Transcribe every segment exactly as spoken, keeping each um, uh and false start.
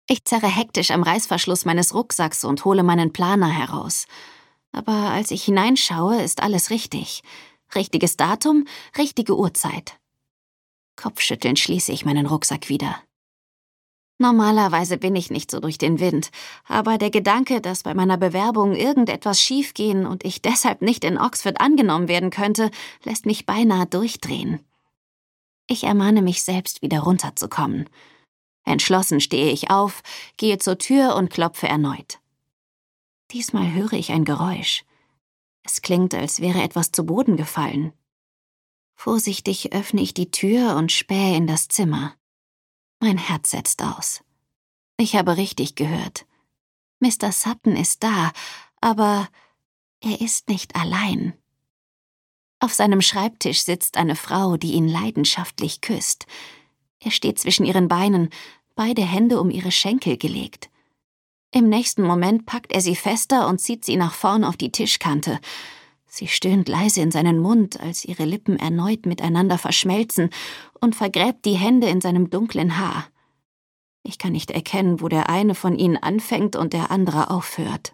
Ich zerre hektisch am Reißverschluss meines Rucksacks und hole meinen Planer heraus. Aber als ich hineinschaue, ist alles richtig. Richtiges Datum, richtige Uhrzeit. Kopfschüttelnd schließe ich meinen Rucksack wieder. Normalerweise bin ich nicht so durch den Wind, aber der Gedanke, dass bei meiner Bewerbung irgendetwas schiefgehen und ich deshalb nicht in Oxford angenommen werden könnte, lässt mich beinahe durchdrehen. Ich ermahne mich selbst, wieder runterzukommen. Entschlossen stehe ich auf, gehe zur Tür und klopfe erneut. Diesmal höre ich ein Geräusch. Es klingt, als wäre etwas zu Boden gefallen. Vorsichtig öffne ich die Tür und spähe in das Zimmer. Mein Herz setzt aus. Ich habe richtig gehört. Mister Sutton ist da, aber er ist nicht allein. Auf seinem Schreibtisch sitzt eine Frau, die ihn leidenschaftlich küsst. Er steht zwischen ihren Beinen, beide Hände um ihre Schenkel gelegt. Im nächsten Moment packt er sie fester und zieht sie nach vorn auf die Tischkante. Sie stöhnt leise in seinen Mund, als ihre Lippen erneut miteinander verschmelzen, und vergräbt die Hände in seinem dunklen Haar. Ich kann nicht erkennen, wo der eine von ihnen anfängt und der andere aufhört.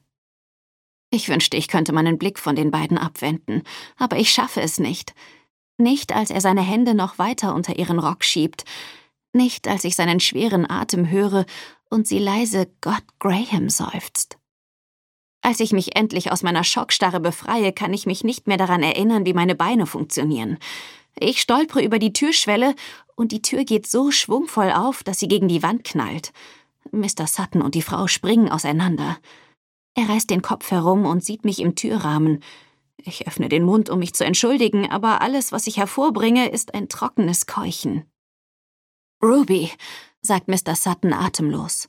Ich wünschte, ich könnte meinen Blick von den beiden abwenden, aber ich schaffe es nicht. Nicht, als er seine Hände noch weiter unter ihren Rock schiebt. Nicht, als ich seinen schweren Atem höre und sie leise Gott Graham seufzt. Als ich mich endlich aus meiner Schockstarre befreie, kann ich mich nicht mehr daran erinnern, wie meine Beine funktionieren. Ich stolpere über die Türschwelle und die Tür geht so schwungvoll auf, dass sie gegen die Wand knallt. Mister Sutton und die Frau springen auseinander. Er reißt den Kopf herum und sieht mich im Türrahmen. Ich öffne den Mund, um mich zu entschuldigen, aber alles, was ich hervorbringe, ist ein trockenes Keuchen. »Ruby«, sagt Mister Sutton atemlos.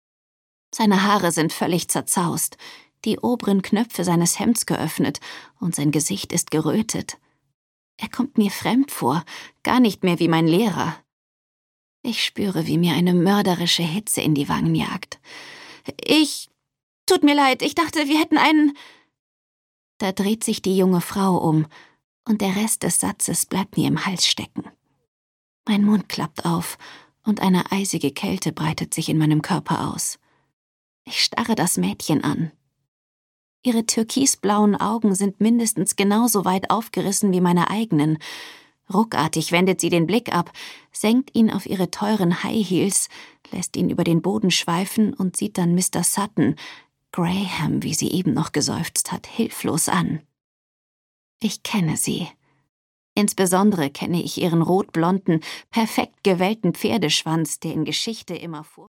Seine Haare sind völlig zerzaust, die oberen Knöpfe seines Hemds geöffnet und sein Gesicht ist gerötet. Er kommt mir fremd vor, gar nicht mehr wie mein Lehrer. Ich spüre, wie mir eine mörderische Hitze in die Wangen jagt. »Ich... Tut mir leid, ich dachte, wir hätten einen...« Da dreht sich die junge Frau um und der Rest des Satzes bleibt mir im Hals stecken. Mein Mund klappt auf und eine eisige Kälte breitet sich in meinem Körper aus. Ich starre das Mädchen an. Ihre türkisblauen Augen sind mindestens genauso weit aufgerissen wie meine eigenen. Ruckartig wendet sie den Blick ab, senkt ihn auf ihre teuren High Heels, lässt ihn über den Boden schweifen und sieht dann Mister Sutton, Graham, wie sie eben noch geseufzt hat, hilflos an. Ich kenne sie. Insbesondere kenne ich ihren rotblonden, perfekt gewellten Pferdeschwanz, der in Geschichte immer vor